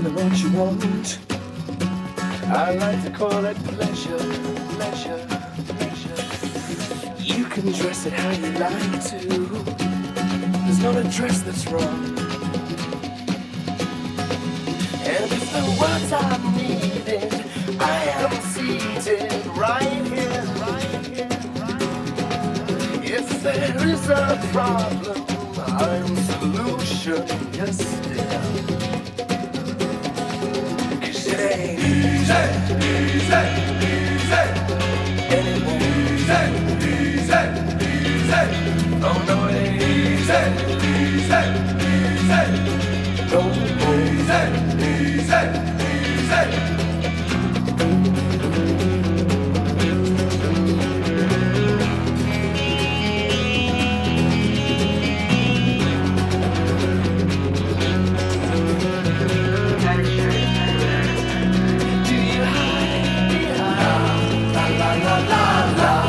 exactly what you want. I like to call it pleasure, pleasure, pleasure. You can dress it how you like to. There's not a dress that's wrong. And if the words are needed, I am seated right here, right here, right here. If there is a problem, I'm solution, yes dear. 'Cause it ain't easy, easy, easy anymore. Easy, easy, easy. Oh no, it ain't easy, easy, easy. No more. Easy, easy, easy. Do you hide behind la la la la la?